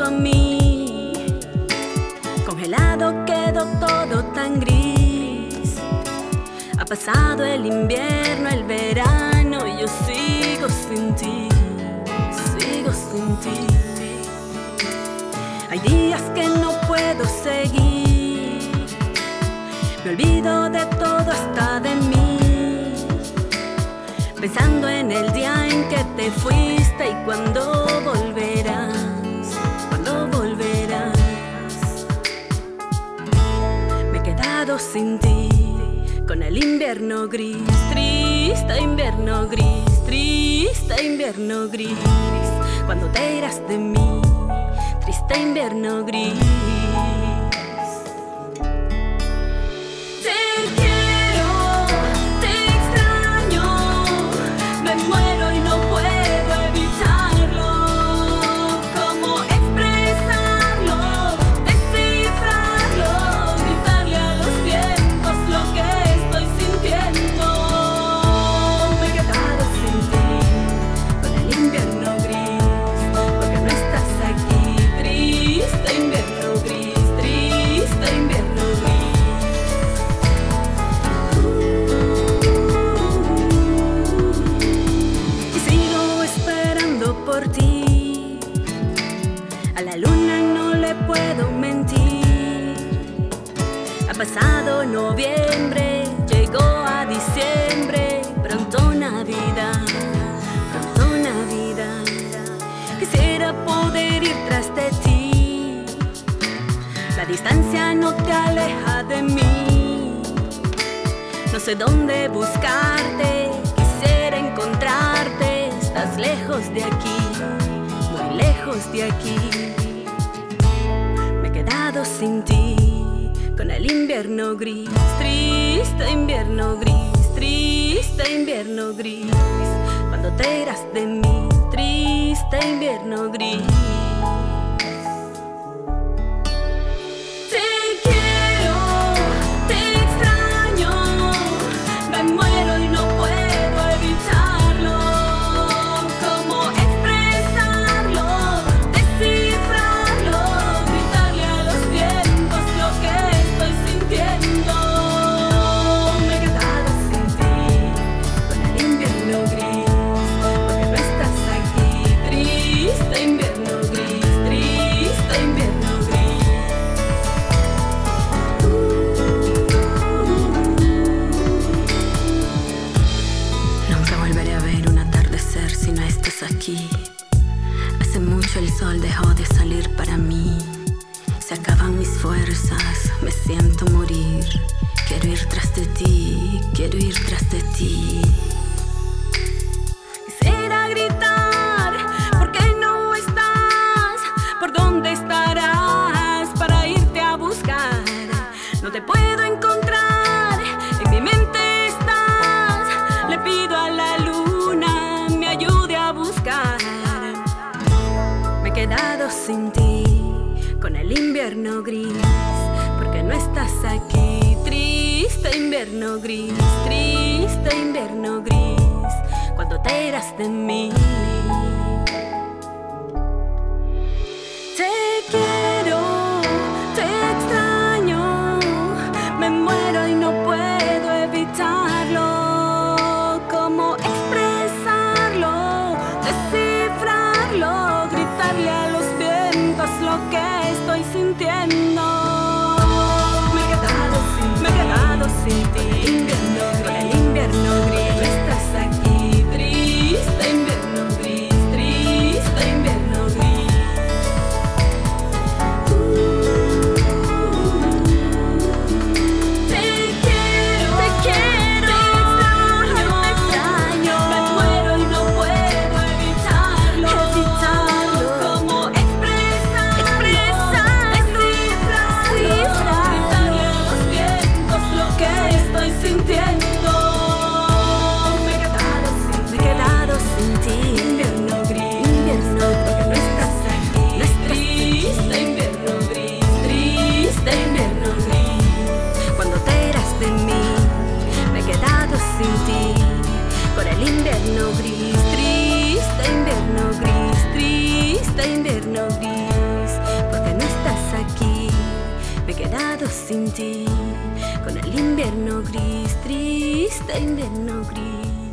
a mí. Congelado quedó todo tan gris. Ha pasado el invierno, el verano y yo sigo sin ti, sigo sin ti. Hay días que no puedo seguir, me olvido de todo hasta de mí, pensando en el día en que te fuiste y cuándo volverás, cuándo volverás. Me he quedado sin ti, con el invierno gris, triste invierno gris, triste invierno gris, cuando te irás de mí, triste invierno gris. Por ti, a la luna no le puedo mentir. Ha pasado noviembre, llegó a diciembre, pronto Navidad, pronto Navidad. Quisiera poder ir tras de ti, la distancia no te aleja de mí. No sé dónde buscarte, quisiera encontrarte. Estás lejos de aquí, muy lejos de aquí. Me he quedado sin ti, con el invierno gris, triste invierno gris, triste invierno gris, cuando te irás de mí, triste invierno gris. Aquí. Hace mucho el sol dejó de salir para mí. Se acaban mis fuerzas, me siento morir. Quiero ir tras de ti, quiero ir tras de ti. Quisiera gritar, ¿por qué no estás? ¿Por dónde estarás para irte a buscar? No te puedo encontrar, en mi mente estás. Le pido a la luna me ayude a buscar. Me he quedado sin ti, con el invierno gris, porque no estás aquí. Triste invierno gris, triste invierno gris, cuando te irás de mí. Te quiero, te extraño, me muero y no puedo evitarlo. ¿Cómo expresarlo, descifrarlo, gritarle a los vientos lo que estoy sintiendo? Me he quedado sin ti, con el invierno gris, no estás aquí. Triste invierno gris, triste invierno gris. Te quiero, te extraño, me muero y no puedo evitarlo. ¿Cómo expresarlo, descifrarlo, gritarle a los vientos lo que estoy sintiendo? Me he quedado sin ti, invierno gris, porque no estás aquí. Triste invierno gris, triste invierno gris, cuando te irás de mí. Me he quedado sin ti, por el invierno gris, triste invierno gris, triste invierno gris, sin ti, con el invierno gris, triste invierno gris.